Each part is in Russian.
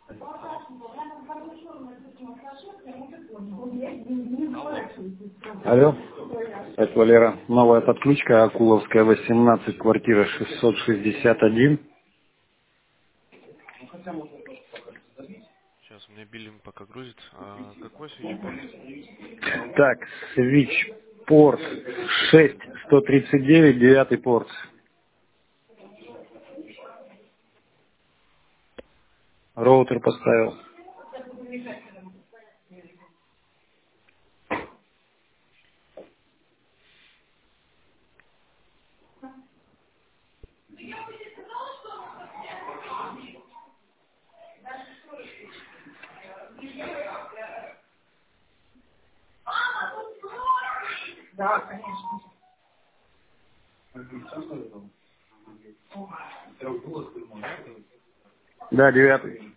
Алло. Алло, это Валера. Новая подключка, Акуловская, 18, квартира 661. Сейчас у меня биллинг пока грузит. А какой свитчпорт? Так, свитч-порт 6139, 9 порт. Роутер поставил. Девятый? Да, 9.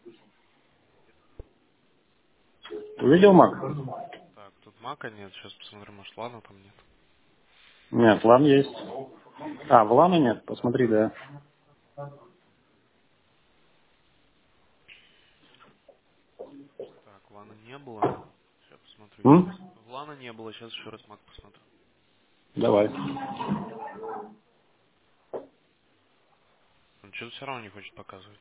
Увидел Мак? Так, тут мака нет. Сейчас посмотрим, может лана там нет. Нет, лан есть. А, в лана нет? Посмотри, да. Так, лана не было. Сейчас посмотрю еще М? раз. Лана не было, сейчас еще раз мак посмотрю. Давай. Он что-то все равно не хочет показывать.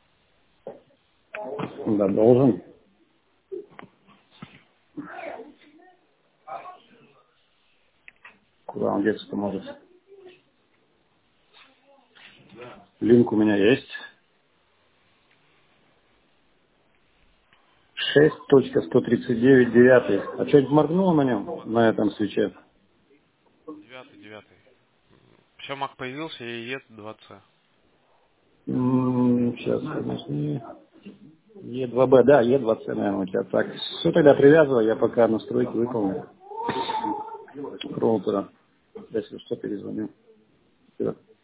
Да, должен. Куда он деться-то может? Линк у меня есть. 6.139, 9. А что-нибудь моргнуло на нем, на этом свече? Девятый. Все, мак появился, и ед 2C. Сейчас, конечно. Е2Б, да, Е2С, наверное, у тебя так. Все, тогда привязывай, я пока настройки выполню. Роутера. Если что, перезвоню. Всё.